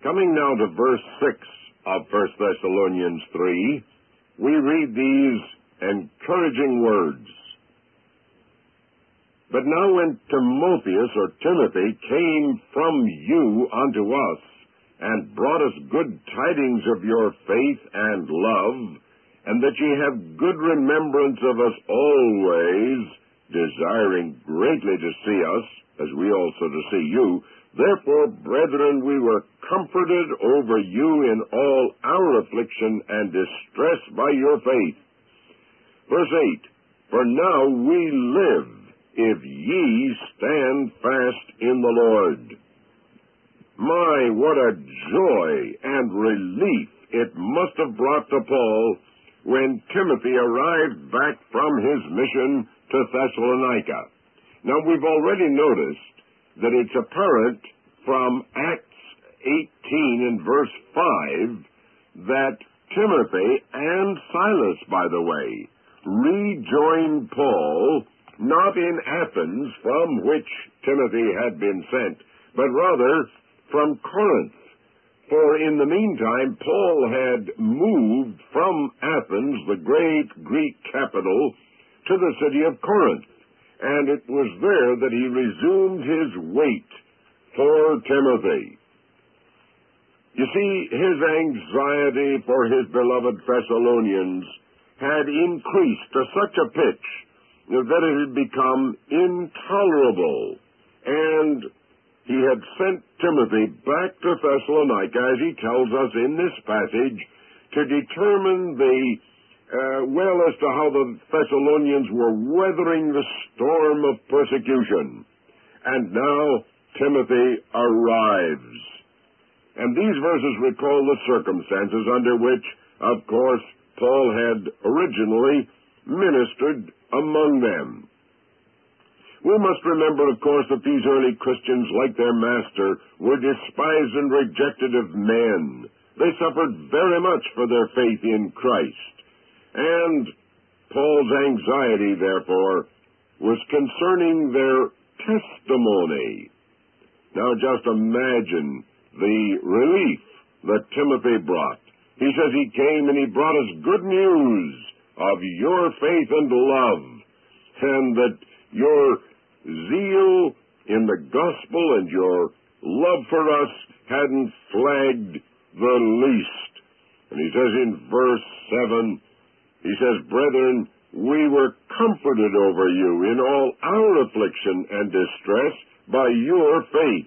Coming now to verse 6 of 1 Thessalonians 3, we read these encouraging words. But now when Timotheus, or Timothy, came from you unto us, and brought us good tidings of your faith and love, and that ye have good remembrance of us always, desiring greatly to see us, as we also to see you, therefore, brethren, we were comforted over you in all our affliction and distress by your faith. Verse 8, For now we live, if ye stand fast in the Lord. My, what a joy and relief it must have brought to Paul when Timothy arrived back from his mission to Thessalonica. Now, we've already noticed that it's apparent from Acts 18 and verse 5 that Timothy and Silas, by the way, rejoined Paul not in Athens, from which Timothy had been sent, but rather from Corinth. For in the meantime, Paul had moved from Athens, the great Greek capital, to the city of Corinth, and it was there that he resumed his wait for Timothy. You see, his anxiety for his beloved Thessalonians had increased to such a pitch that it had become intolerable, and he had sent Timothy back to Thessalonica, as he tells us in this passage, to determine as to how the Thessalonians were weathering the storm of persecution. And now Timothy arrives. And these verses recall the circumstances under which, of course, Paul had originally ministered among them. We must remember, of course, that these early Christians, like their master, were despised and rejected of men. They suffered very much for their faith in Christ. And Paul's anxiety, therefore, was concerning their testimony. Now just imagine the relief that Timothy brought. He says he came and he brought us good news of your faith and love, and that your zeal in the gospel and your love for us hadn't flagged the least. And he says in verse 7, he says, Brethren, we were comforted over you in all our affliction and distress by your faith.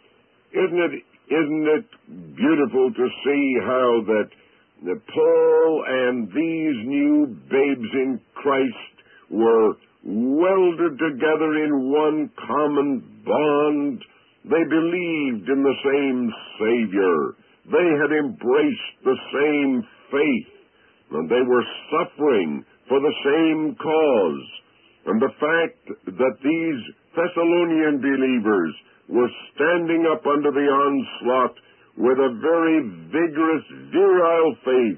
Isn't it beautiful to see how that Paul and these new babes in Christ were welded together in one common bond? They believed in the same Savior. They had embraced the same faith, and they were suffering for the same cause. And the fact that these Thessalonian believers were standing up under the onslaught with a very vigorous, virile faith,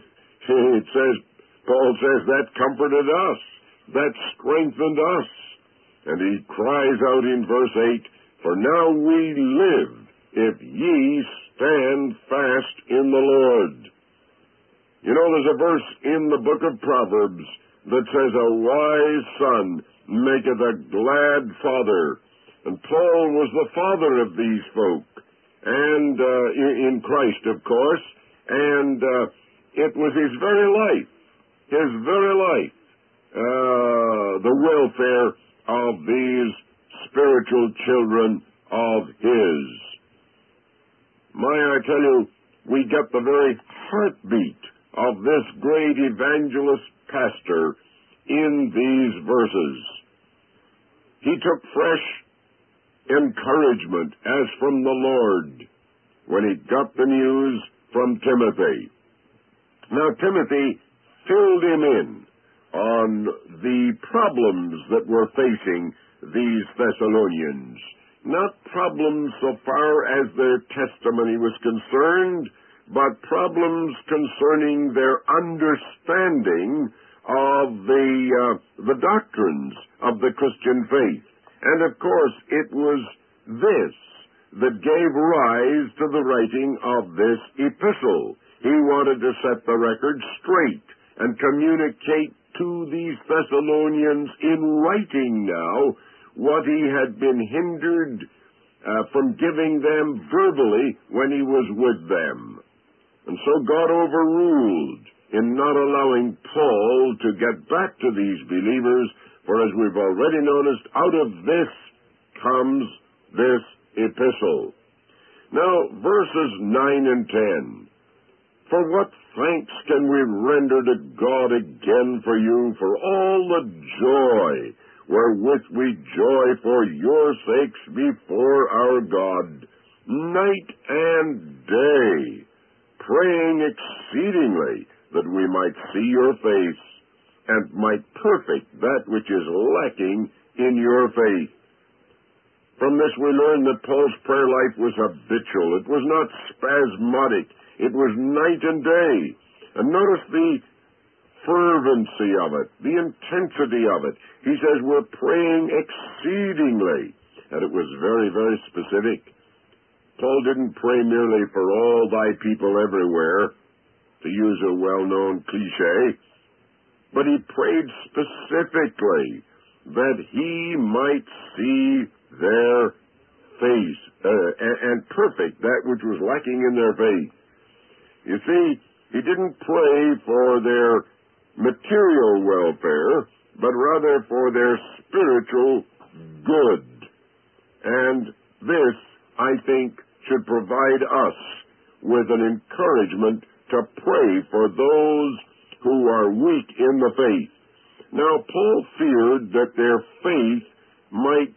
Paul says, that comforted us, that strengthened us. And he cries out in verse 8, For now we live, if ye stand fast in the Lord. You know, there's a verse in the book of Proverbs that says, A wise son maketh a glad father. And Paul was the father of these folk, and in Christ, of course, and it was his very life, the welfare of these spiritual children of his. I tell you, we get the very heartbeat of this great evangelist pastor in these verses. He took fresh encouragement as from the Lord when he got the news from Timothy. Now, Timothy filled him in on the problems that were facing these Thessalonians. Not problems so far as their testimony was concerned, but problems concerning their understanding of the doctrines of the Christian faith. And of course, it was this that gave rise to the writing of this epistle. He wanted to set the record straight and communicate to these Thessalonians in writing now what he had been hindered from giving them verbally when he was with them. And so God overruled in not allowing Paul to get back to these believers, for as we've already noticed, out of this comes this epistle. Now, verses 9 and 10. For what thanks can we render to God again for you, for all the joy wherewith we joy for your sakes before our God, night and day, praying exceedingly that we might see your face, and might perfect that which is lacking in your faith. From this we learn that Paul's prayer life was habitual. It was not spasmodic. It was night and day. And notice the fervency of it, the intensity of it. He says we're praying exceedingly. And it was very, very specific. Paul didn't pray merely for all thy people everywhere, to use a well-known cliche, but he prayed specifically that he might see their face and perfect that which was lacking in their faith. You see, he didn't pray for their material welfare, but rather for their spiritual good. And this, I think, should provide us with an encouragement to pray for those who are weak in the faith. Now, Paul feared that their faith might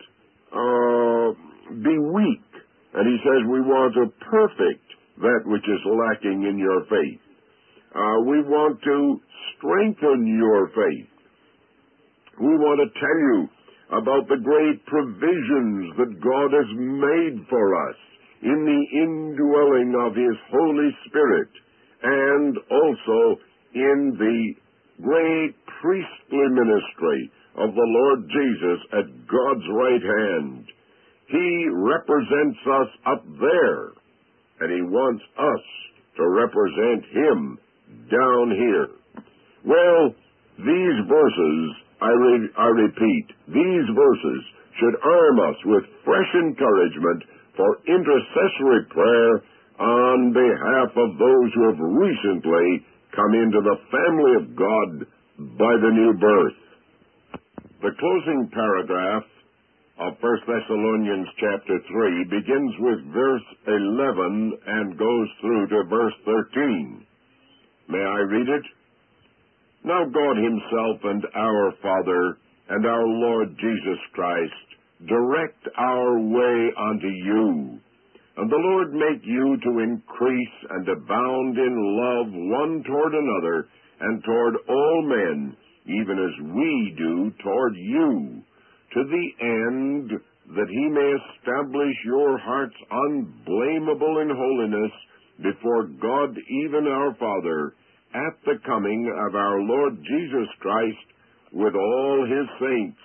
be weak, and he says we want to perfect that which is lacking in your faith. We want to strengthen your faith. We want to tell you about the great provisions that God has made for us in the indwelling of His Holy Spirit, and also in the great priestly ministry of the Lord Jesus at God's right hand. He represents us up there, and He wants us to represent Him down here. Well, these verses, I repeat, these verses should arm us with fresh encouragement for intercessory prayer on behalf of those who have recently come into the family of God by the new birth. The closing paragraph of 1 Thessalonians chapter 3 begins with verse 11 and goes through to verse 13. May I read it? Now God Himself and our Father and our Lord Jesus Christ direct our way unto you, and the Lord make you to increase and abound in love one toward another, and toward all men, even as we do toward you, to the end that He may establish your hearts unblameable in holiness before God, even our Father, at the coming of our Lord Jesus Christ with all His saints.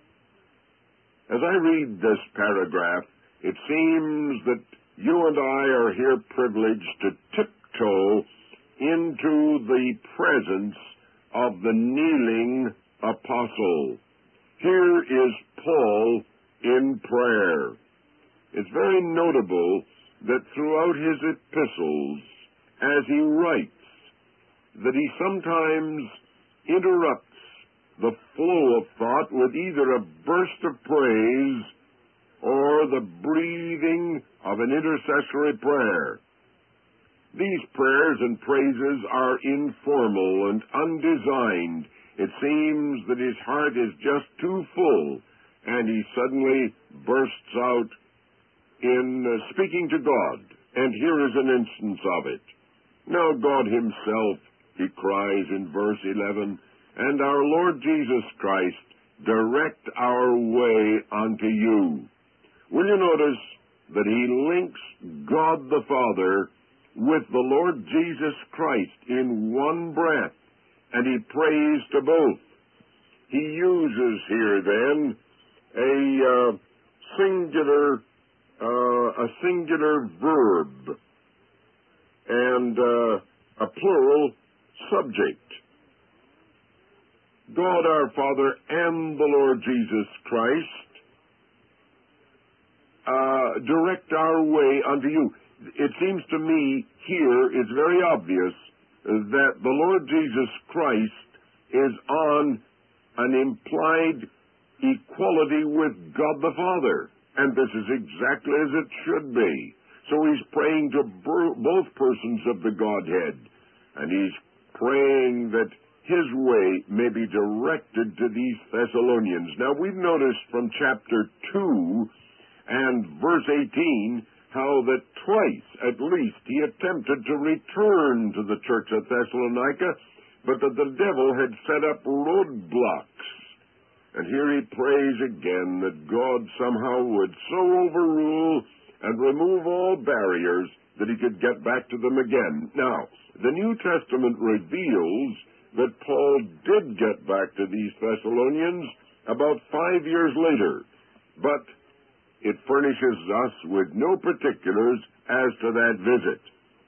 As I read this paragraph, it seems that you and I are here privileged to tiptoe into the presence of the kneeling apostle. Here is Paul in prayer. It's very notable that throughout his epistles, as he writes, that he sometimes interrupts the flow of thought with either a burst of praise or the breathing of an intercessory prayer. These prayers and praises are informal and undesigned. It seems that his heart is just too full, and he suddenly bursts out in speaking to God. And here is an instance of it. Now God Himself, he cries in verse 11, and our Lord Jesus Christ direct our way unto you. Will you notice that he links God the Father with the Lord Jesus Christ in one breath, and he prays to both. He uses here then a singular a singular verb and a plural subject. God our Father and the Lord Jesus Christ direct our way unto you. It seems to me here it's very obvious that the Lord Jesus Christ is on an implied equality with God the Father. And this is exactly as it should be. So he's praying to both persons of the Godhead. And he's praying that his way may be directed to these Thessalonians. Now, we've noticed from chapter 2 and verse 18 how that twice, at least, he attempted to return to the church at Thessalonica, but that the devil had set up roadblocks. And here he prays again that God somehow would so overrule and remove all barriers that he could get back to them again. Now, the New Testament reveals that Paul did get back to these Thessalonians about 5 years later, but it furnishes us with no particulars as to that visit.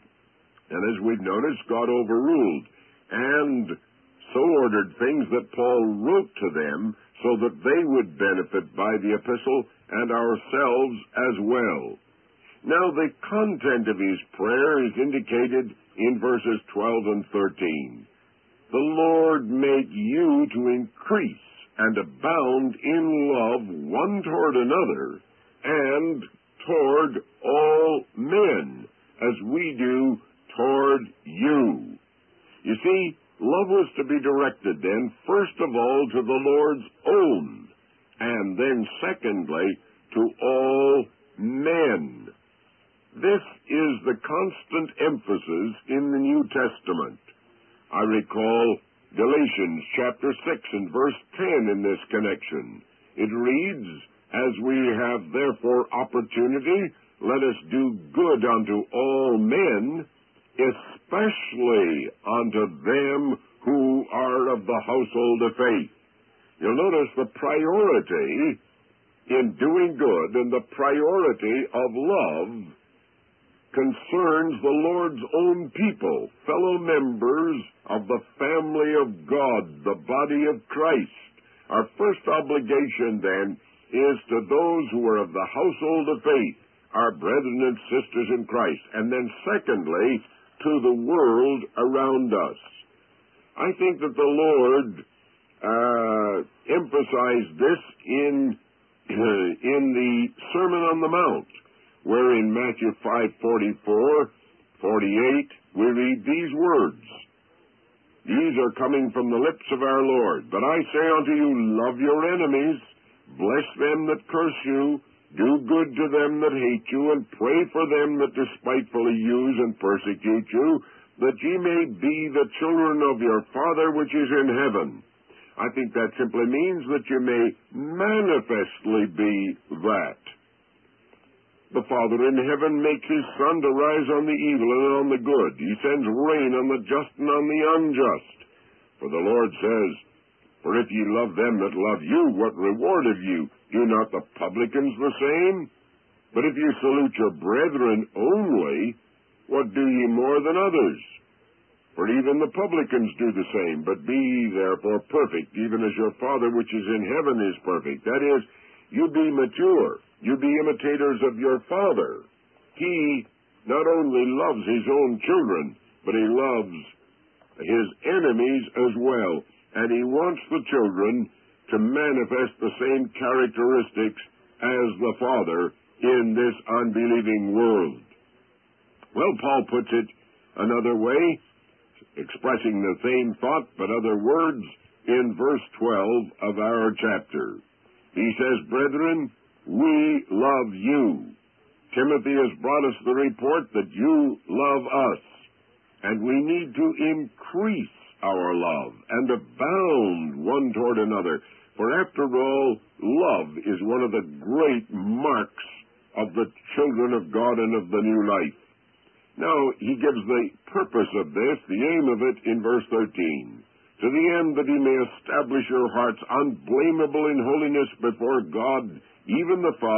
And as we've noticed, God overruled and so ordered things that Paul wrote to them so that they would benefit by the epistle and ourselves as well. Now, the content of his prayer is indicated in verses 12 and 13. The Lord make you to increase and abound in love one toward another and toward all men, as we do toward you. You see, love was to be directed then, first of all, to the Lord's own, and then secondly, to all men. This is the constant emphasis in the New Testament. I recall Galatians chapter 6 and verse 10 in this connection. It reads, as we have therefore opportunity, let us do good unto all men, especially unto them who are of the household of faith. You'll notice the priority in doing good and the priority of love concerns the Lord's own people, fellow members of the family of God, the body of Christ. Our first obligation, then, is to those who are of the household of faith, our brethren and sisters in Christ. And then secondly, to the world around us. I think that the Lord emphasized this in the Sermon on the Mount, where in Matthew 5:44, 48, we read these words. These are coming from the lips of our Lord. But I say unto you, love your enemies, bless them that curse you, do good to them that hate you, and pray for them that despitefully use and persecute you, that ye may be the children of your Father which is in heaven. I think that simply means that you may manifestly be that. The Father in heaven makes his sun to rise on the evil and on the good. He sends rain on the just and on the unjust. For the Lord says, for if ye love them that love you, what reward have you? Do not the publicans the same? But if you salute your brethren only, what do ye more than others? For even the publicans do the same. But be ye therefore perfect, even as your Father which is in heaven is perfect. That is, you be mature. You be imitators of your Father. He not only loves his own children, but he loves his enemies as well. And he wants the children to manifest the same characteristics as the Father in this unbelieving world. Well, Paul puts it another way, expressing the same thought but other words in verse 12 of our chapter. He says, brethren, we love you. Timothy has brought us the report that you love us, and we need to increase our love and abound one toward another. For after all, love is one of the great marks of the children of God and of the new life. Now, he gives the purpose of this, the aim of it, in verse 13. To the end that he may establish your hearts unblameable in holiness before God, even the Father,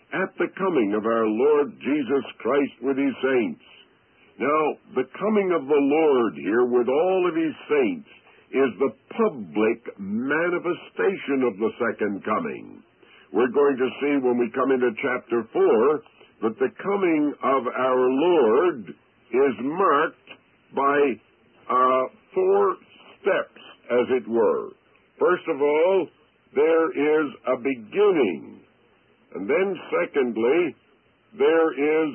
at the coming of our Lord Jesus Christ with his saints. Now, the coming of the Lord here with all of his saints is the public manifestation of the second coming. We're going to see when we come into chapter 4 that the coming of our Lord is marked by 4 steps, as it were. First of all, there is a beginning. And then secondly, there is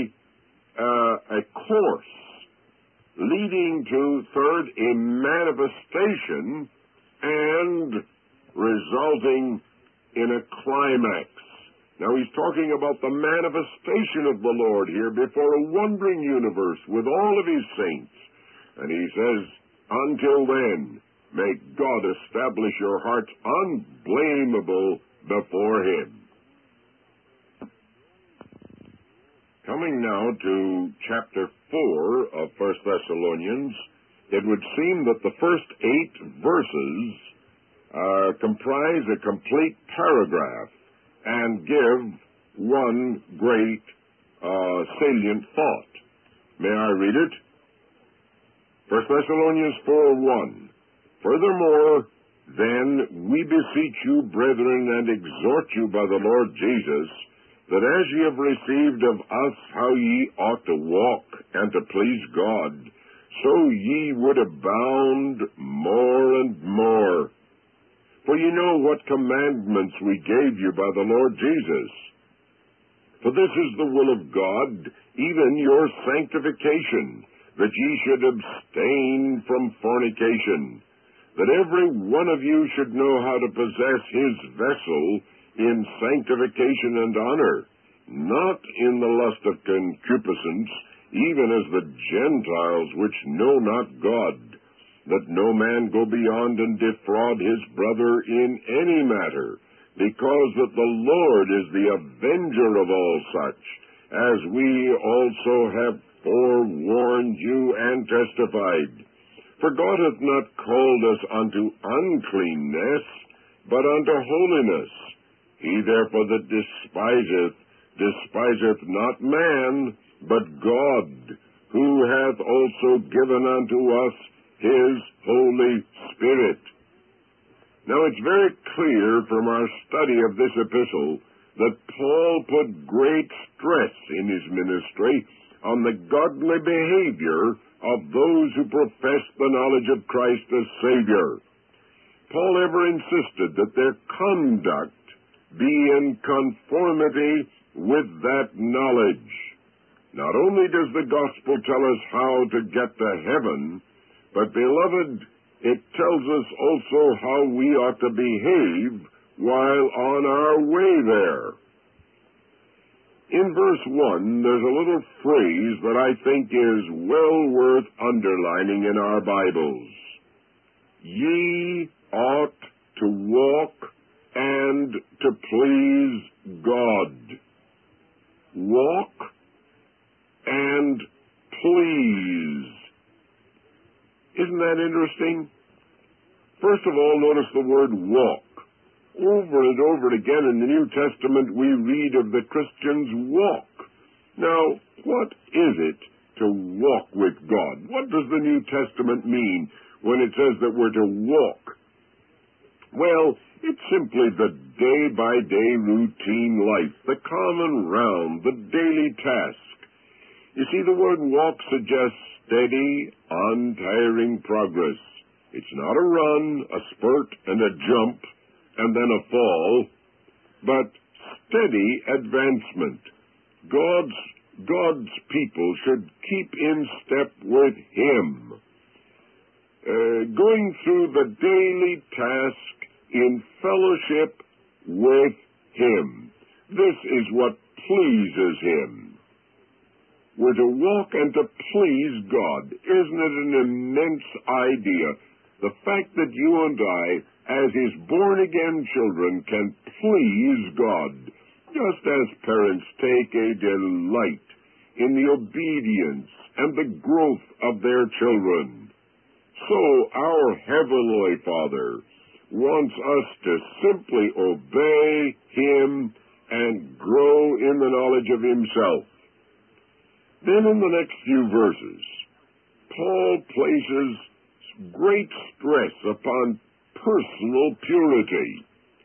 a course leading to, third, a manifestation and resulting in a climax. Now, he's talking about the manifestation of the Lord here before a wondering universe with all of his saints. And he says, until then, may God establish your hearts unblameable before him. Coming now to chapter 4 of 1 Thessalonians, it would seem that the first 8 verses comprise a complete paragraph and give one great salient thought. May I read it? 1 Thessalonians 4:1. Furthermore, then we beseech you, brethren, and exhort you by the Lord Jesus, that as ye have received of us how ye ought to walk and to please God, so ye would abound more and more. For ye know what commandments we gave you by the Lord Jesus. For this is the will of God, even your sanctification, that ye should abstain from fornication, that every one of you should know how to possess his vessel in sanctification and honor, not in the lust of concupiscence, even as the Gentiles which know not God, that no man go beyond and defraud his brother in any matter, because that the Lord is the avenger of all such, as we also have forewarned you and testified. For God hath not called us unto uncleanness, but unto holiness. He therefore that despiseth not man, but God, who hath also given unto us his Holy Spirit. Now it's very clear from our study of this epistle that Paul put great stress in his ministry on the godly behavior of those who profess the knowledge of Christ as Savior. Paul ever insisted that their conduct be in conformity with that knowledge. Not only does the gospel tell us how to get to heaven, but, beloved, it tells us also how we ought to behave while on our way there. In verse 1, there's a little phrase that I think is well worth underlining in our Bibles. Ye ought to walk and to please God. Walk and please. Isn't that interesting? First of all, notice the word walk. Over and over again in the New Testament, we read of the Christian's walk. Now, what is it to walk with God? What does the New Testament mean when it says that we're to walk? Well, it's simply the day-by-day routine life, the common round, the daily task. You see, the word walk suggests steady, untiring progress. It's not a run, a spurt, and a jump, and then a fall, but steady advancement. God's people should keep in step with Him, going through the daily task in fellowship with Him. This is what pleases Him. We're to walk and to please God. Isn't it an immense idea? The fact that you and I, as His born-again children, can please God, just as parents take a delight in the obedience and the growth of their children. So our Heavenly Father wants us to simply obey Him and grow in the knowledge of himself. Then in the next few verses, Paul places great stress upon personal purity.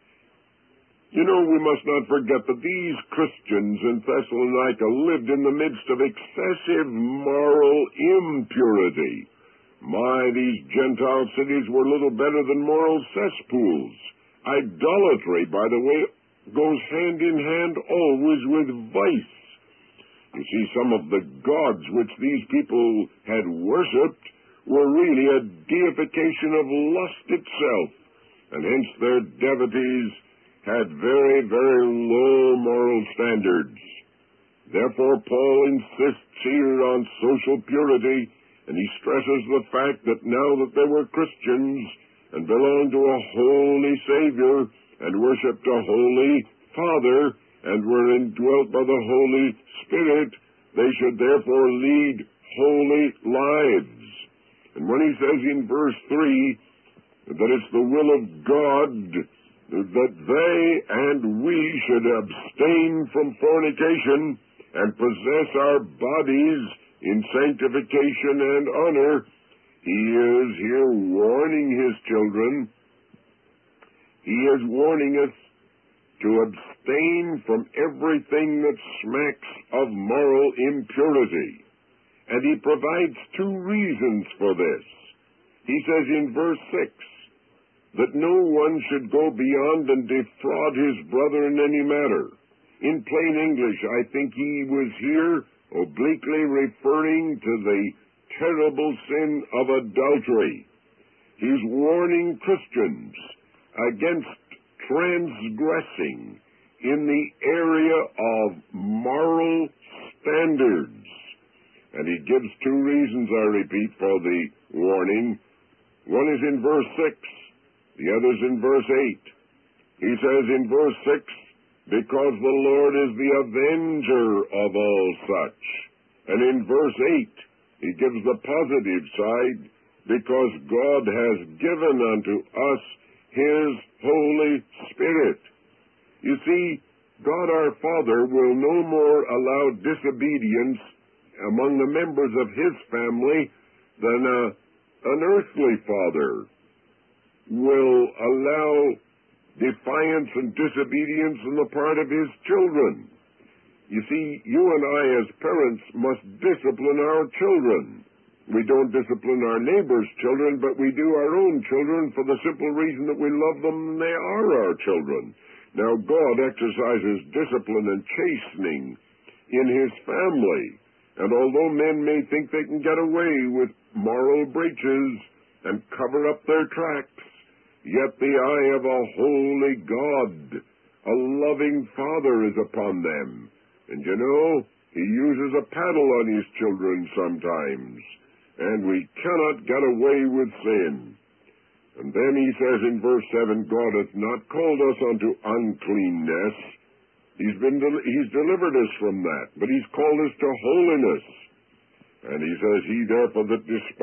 You know, we must not forget that these Christians in Thessalonica lived in the midst of excessive moral impurity. These Gentile cities were little better than moral cesspools. Idolatry, by the way, goes hand in hand always with vice. You see, some of the gods which these people had worshipped were really a deification of lust itself, and hence their devotees had very, very low moral standards. Therefore, Paul insists here on social purity, and he stresses the fact that now that they were Christians and belonged to a holy Savior and worshipped a holy Father and were indwelt by the Holy Spirit, they should therefore lead holy lives. And when he says in verse 3 that it's the will of God that they and we should abstain from fornication and possess our bodies in sanctification and honor, he is here warning his children. He is warning us to abstain from everything that smacks of moral impurity. And he provides two reasons for this. He says in verse 6 that no one should go beyond and defraud his brother in any matter. In plain English, I think he was here obliquely referring to the terrible sin of adultery. He's warning Christians against transgressing in the area of moral standards. And he gives two reasons, I repeat, for the warning. One is in verse 6, the other is in verse 8. He says in verse 6, because the Lord is the avenger of all such. And in verse 8, he gives the positive side, because God has given unto us His Holy Spirit. You see, God our Father will no more allow disobedience among the members of His family than an earthly father will allow defiance and disobedience on the part of his children. You see, you and I as parents must discipline our children. We don't discipline our neighbor's children, but we do our own children for the simple reason that we love them and they are our children. Now, God exercises discipline and chastening in His family. And although men may think they can get away with moral breaches and cover up their tracks, yet the eye of a holy God, a loving Father, is upon them. And you know, He uses a paddle on His children sometimes. And we cannot get away with sin. And then he says in verse 7, God hath not called us unto uncleanness. He's delivered us from that, but He's called us to holiness. And he says, he therefore that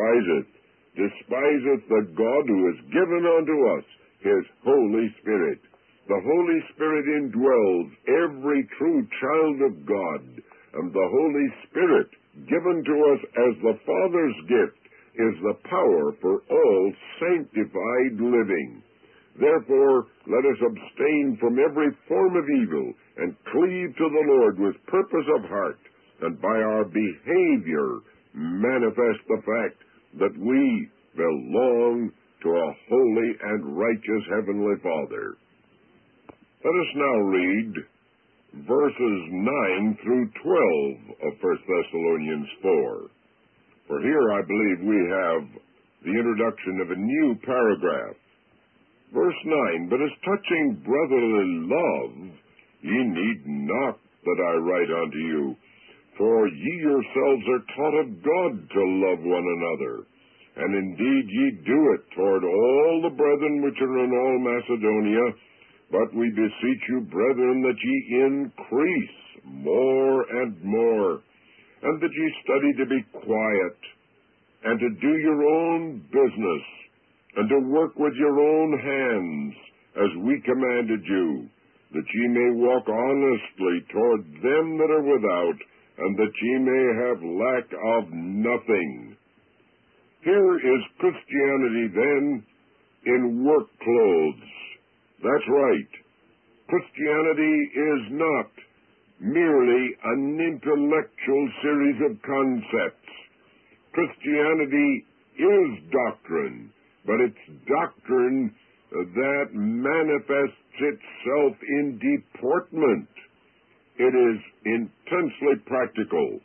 despiseth the God who has given unto us His Holy Spirit. The Holy Spirit indwells every true child of God, and the Holy Spirit, given to us as the Father's gift, is the power for all sanctified living. Therefore, let us abstain from every form of evil and cleave to the Lord with purpose of heart, and by our behavior manifest the fact that we belong to a holy and righteous Heavenly Father. Let us now read verses 9 through 12 of 1 Thessalonians 4. For here I believe we have the introduction of a new paragraph. Verse 9, but as touching brotherly love, ye need not that I write unto you, for ye yourselves are taught of God to love one another. And indeed ye do it toward all the brethren which are in all Macedonia, but we beseech you, brethren, that ye increase more and more, and that ye study to be quiet, and to do your own business, and to work with your own hands, as we commanded you, that ye may walk honestly toward them that are without, and that ye may have lack of nothing. Here is Christianity, then, in work clothes. That's right. Christianity is not merely an intellectual series of concepts. Christianity is doctrine, but it's doctrine that manifests itself in deportment. It is intensely practical.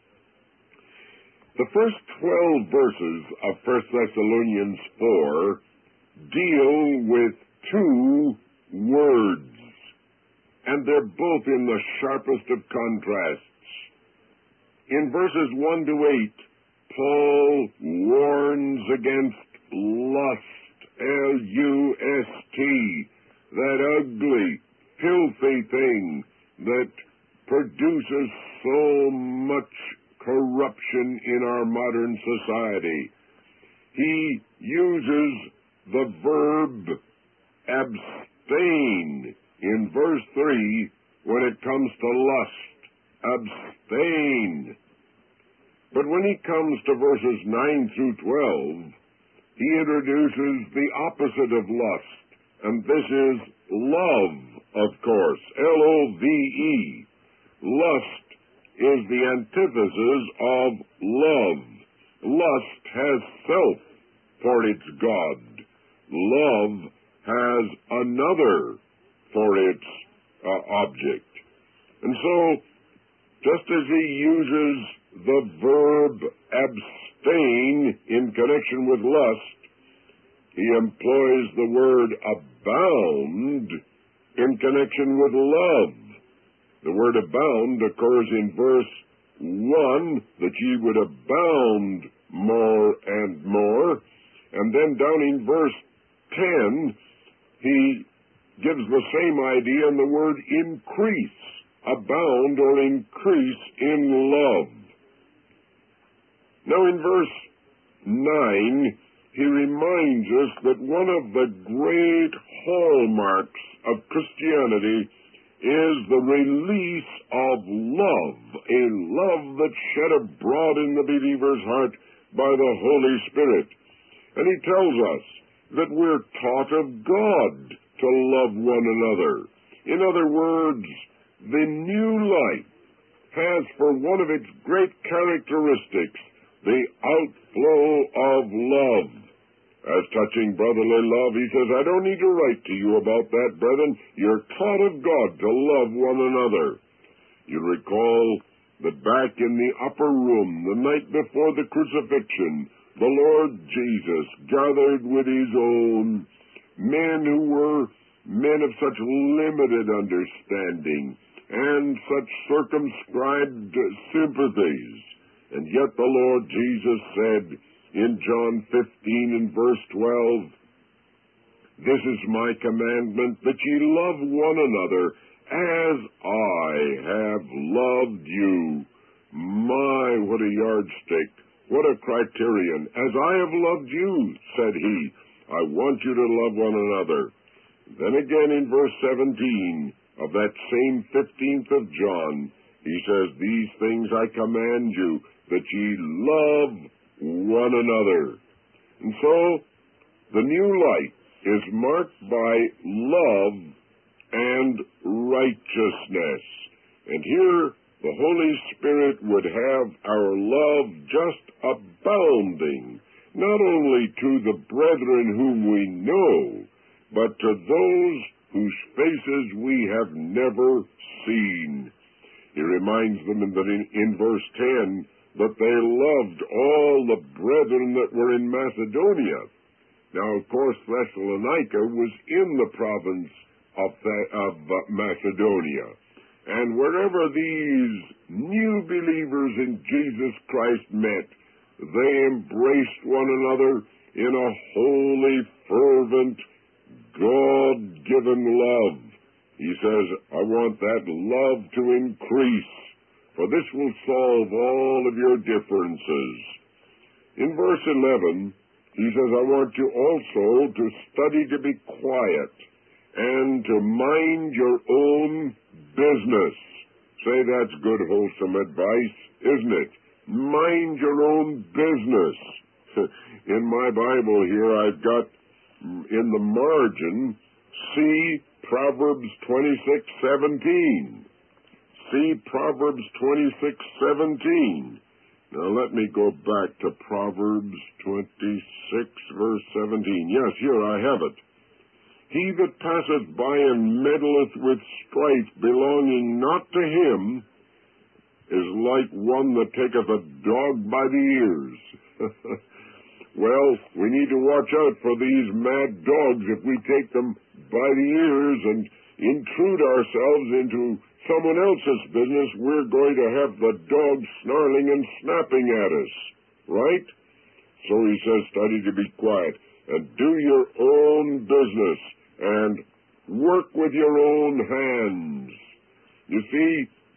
The first 12 verses of 1 Thessalonians 4 deal with two words, and they're both in the sharpest of contrasts. In verses 1 to 8, Paul warns against lust, L-U-S-T, that ugly, filthy thing that produces so much corruption in our modern society. He uses the verb abstain in verse 3 when it comes to lust. Abstain. But when he comes to verses 9 through 12, he introduces the opposite of lust, and this is love, of course, L-O-V-E. Lust is the antithesis of love. Lust has self for its God. Love has another for its object. And so, just as he uses the verb abstain in connection with lust, he employs the word abound in connection with love. The word abound occurs in verse 1, that ye would abound more and more. And then down in verse 10, he gives the same idea in the word increase, abound or increase in love. Now in verse 9, he reminds us that one of the great hallmarks of Christianity is the release of love, a love that's shed abroad in the believer's heart by the Holy Spirit. And he tells us that we're taught of God to love one another. In other words, the new life has for one of its great characteristics the outflow of love. As touching brotherly love, he says, I don't need to write to you about that, brethren. You're taught of God to love one another. You recall that back in the upper room, the night before the crucifixion, the Lord Jesus gathered with his own men who were men of such limited understanding and such circumscribed sympathies. And yet the Lord Jesus said in John 15 and verse 12, this is my commandment, that ye love one another as I have loved you. My, what a yardstick. What a criterion. As I have loved you, said he, I want you to love one another. Then again in verse 17 of that same 15th of John, he says, these things I command you, that ye love one another. And so, the new life is marked by love and righteousness. And here, the Holy Spirit would have our love just abounding, not only to the brethren whom we know, but to those whose faces we have never seen. He reminds them in verse 10 that they loved all the brethren that were in Macedonia. Now, of course, Thessalonica was in the province of Macedonia. And wherever these new believers in Jesus Christ met, they embraced one another in a holy, fervent, God-given love. He says, I want that love to increase, for this will solve all of your differences. In verse 11, he says, I want you also to study to be quiet and to mind your own business. Say, that's good, wholesome advice, isn't it? Mind your own business. In my Bible here, I've got in the margin, see Proverbs 26:17. See Proverbs 26:17. Now let me go back to Proverbs 26, verse 17. Yes, here I have it. He that passeth by and meddleth with strife belonging not to him is like one that taketh a dog by the ears. Well, we need to watch out for these mad dogs. If we take them by the ears and intrude ourselves into someone else's business, we're going to have the dog snarling and snapping at us, right? So he says, study to be quiet and do your own business and work with your own hands. You see,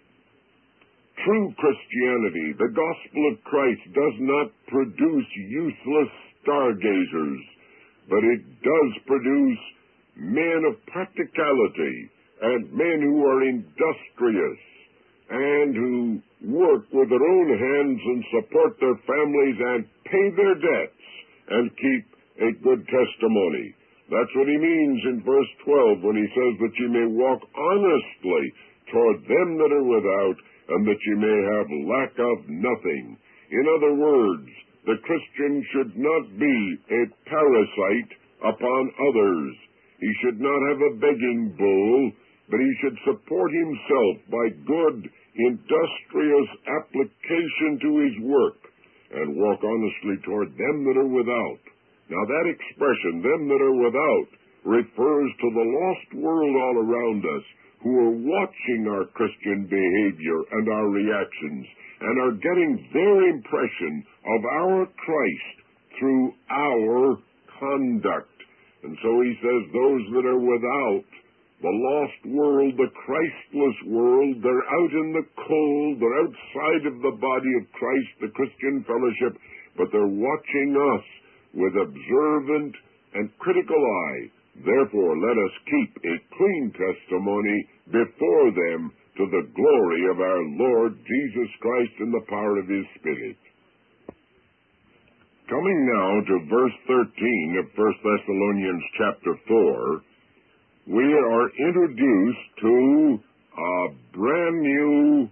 true Christianity, the gospel of Christ, does not produce useless stargazers, but it does produce men of practicality and men who are industrious and who work with their own hands and support their families and pay their debts and keep a good testimony. That's what he means in verse 12 when he says that ye may walk honestly toward them that are without, and that ye may have lack of nothing. In other words, the Christian should not be a parasite upon others. He should not have a begging bowl, but he should support himself by good, industrious application to his work, and walk honestly toward them that are without. Now that expression, them that are without, refers to the lost world all around us, who are watching our Christian behavior and our reactions, and are getting their impression of our Christ through our conduct. And so he says those that are without, the lost world, the Christless world, they're out in the cold, they're outside of the body of Christ, the Christian fellowship, but they're watching us with observant and critical eye. Therefore, let us keep a clean testimony before them to the glory of our Lord Jesus Christ in the power of his Spirit. Coming now to verse 13 of 1 Thessalonians chapter 4, we are introduced to a brand new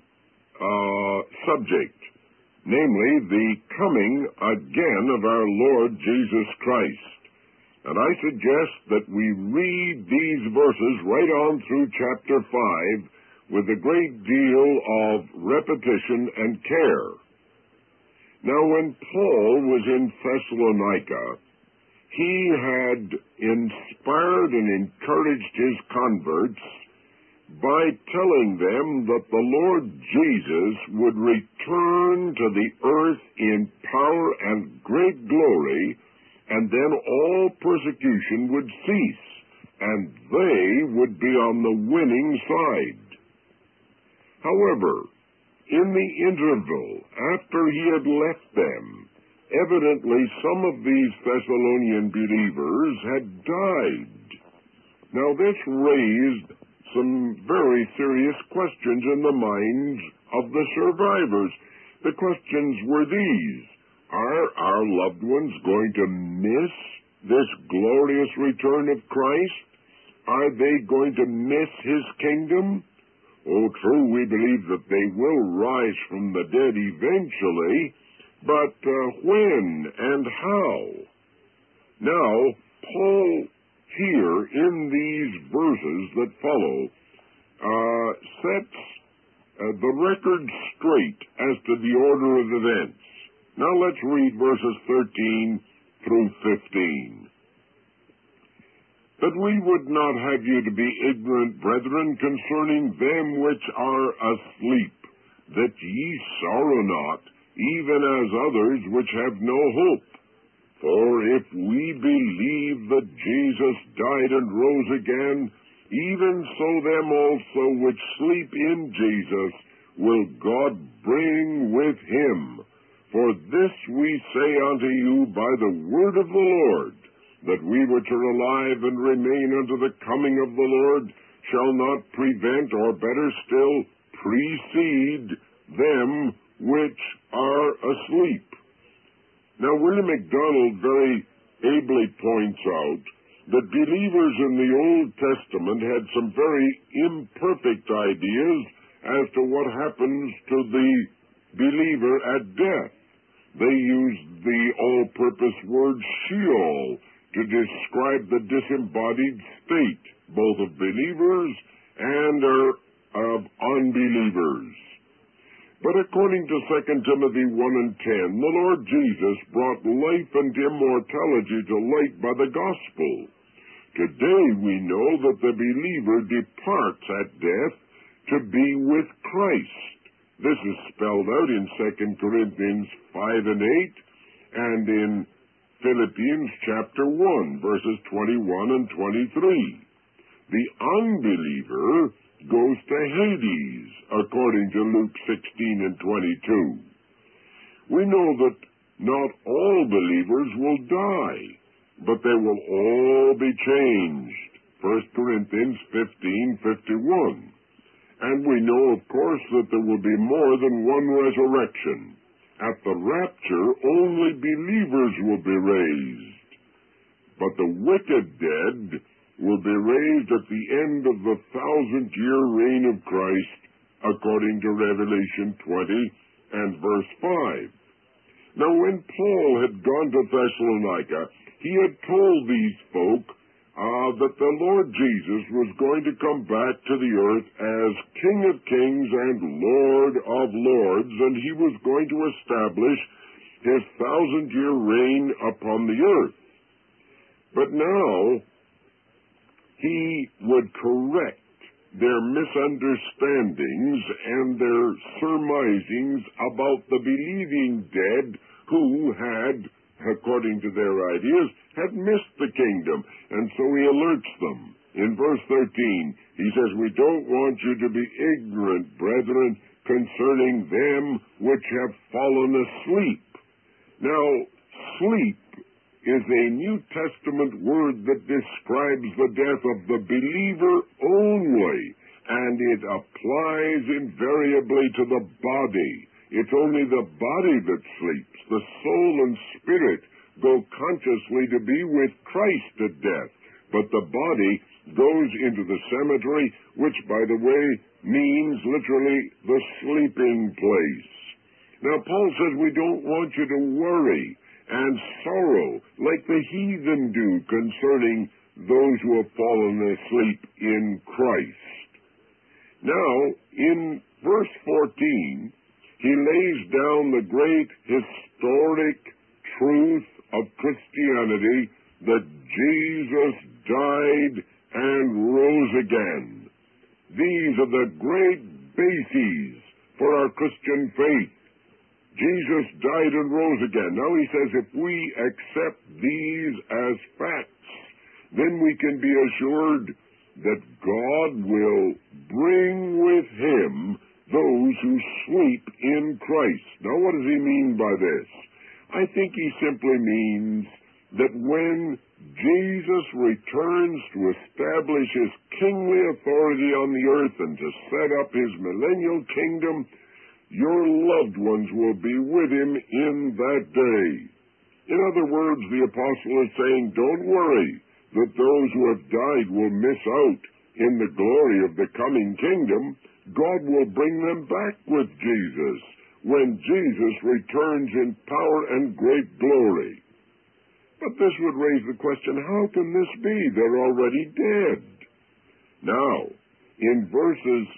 subject, namely the coming again of our Lord Jesus Christ. And I suggest that we read these verses right on through chapter 5 with a great deal of repetition and care. Now, when Paul was in Thessalonica, he had inspired and encouraged his converts by telling them that the Lord Jesus would return to the earth in power and great glory, and then all persecution would cease, and they would be on the winning side. However, in the interval, after he had left them, evidently some of these Thessalonian believers had died. Now this raised some very serious questions in the minds of the survivors. The questions were these: are our loved ones going to miss this glorious return of Christ? Are they going to miss his kingdom? Oh, true, we believe that they will rise from the dead eventually, but when and how? Now, Paul here in these verses that follow sets the record straight as to the order of events. Now let's read verses 13 through 15. But we would not have you to be ignorant, brethren, concerning them which are asleep, that ye sorrow not, even as others which have no hope. For if we believe that Jesus died and rose again, even so them also which sleep in Jesus will God bring with him. For this we say unto you by the word of the Lord, that we which are alive and remain unto the coming of the Lord shall not prevent, or better still, precede them which are asleep. Now, William MacDonald very ably points out that believers in the Old Testament had some very imperfect ideas as to what happens to the believer at death. They used the all-purpose word Sheol to describe the disembodied state, both of believers and of unbelievers. But according to 2 Timothy 1 and 10, the Lord Jesus brought life and immortality to light by the gospel. Today we know that the believer departs at death to be with Christ. This is spelled out in 2 Corinthians 5 and 8 and in Philippians chapter 1, verses 21 and 23. The unbeliever goes to Hades, according to Luke 16 and 22. We know that not all believers will die, but they will all be changed. 1 Corinthians 15:51. And we know, of course, that there will be more than one resurrection. At the rapture, only believers will be raised. But the wicked dead will be raised at the end of the 1,000-year reign of Christ, according to Revelation 20 and verse 5. Now, when Paul had gone to Thessalonica, he had told these folk that the Lord Jesus was going to come back to the earth as King of Kings and Lord of Lords, and he was going to establish his 1,000-year reign upon the earth. But now, he would correct their misunderstandings and their surmisings about the believing dead who had, according to their ideas, had missed the kingdom. And so he alerts them. In verse 13, he says, "We don't want you to be ignorant, brethren, concerning them which have fallen asleep." Now, sleep is a New Testament word that describes the death of the believer only, and it applies invariably to the body. It's only the body that sleeps. The soul and spirit go consciously to be with Christ at death, but the body goes into the cemetery, which, by the way, means literally the sleeping place. Now, Paul says we don't want you to worry and sorrow like the heathen do concerning those who have fallen asleep in Christ. Now, in verse 14, he lays down the great historic truth of Christianity that Jesus died and rose again. These are the great bases for our Christian faith. Jesus died and rose again. Now he says if we accept these as facts, then we can be assured that God will bring with him those who sleep in Christ. Now what does he mean by this? I think he simply means that when Jesus returns to establish his kingly authority on the earth and to set up his millennial kingdom, your loved ones will be with him in that day. In other words, the apostle is saying, don't worry that those who have died will miss out in the glory of the coming kingdom. God will bring them back with Jesus when Jesus returns in power and great glory. But this would raise the question, how can this be? They're already dead. Now, in verses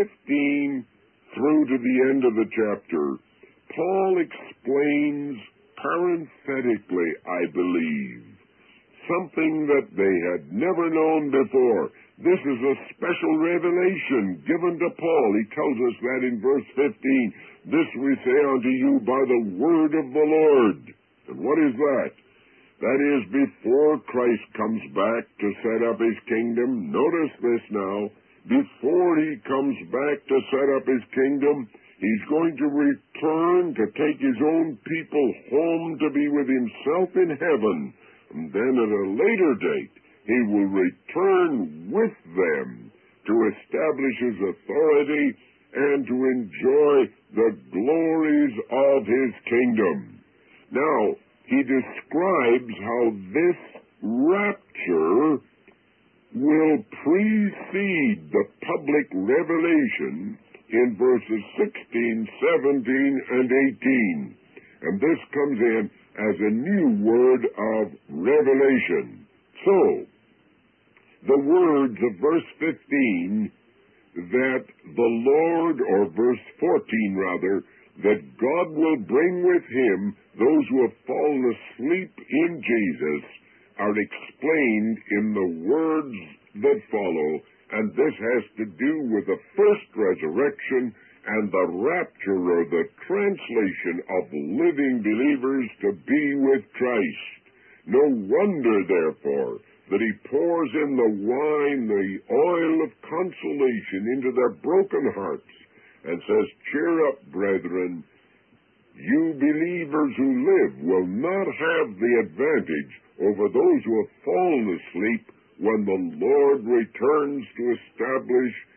15 through to the end of the chapter, Paul explains parenthetically, I believe, something that they had never known before. This is a special revelation given to Paul. He tells us that in verse 15, "This we say unto you by the word of the Lord." And what is that? That is, before Christ comes back to set up his kingdom, notice this now, before he comes back to set up his kingdom, he's going to return to take his own people home to be with himself in heaven. And then at a later date, he will return with them to establish his authority and to enjoy the glories of his kingdom. Now, he describes how this rapture will precede the public revelation in verses 16, 17, and 18. And this comes in as a new word of revelation. So, the words of verse 15, that the Lord, or verse 14 rather, that God will bring with him those who have fallen asleep in Jesus, are explained in the words that follow, and this has to do with the first resurrection and the rapture, or the translation of living believers to be with Christ. No wonder, therefore, that he pours in the wine, the oil of consolation into their broken hearts, and says, cheer up, brethren. You believers who live will not have the advantage over those who have fallen asleep when the Lord returns to establish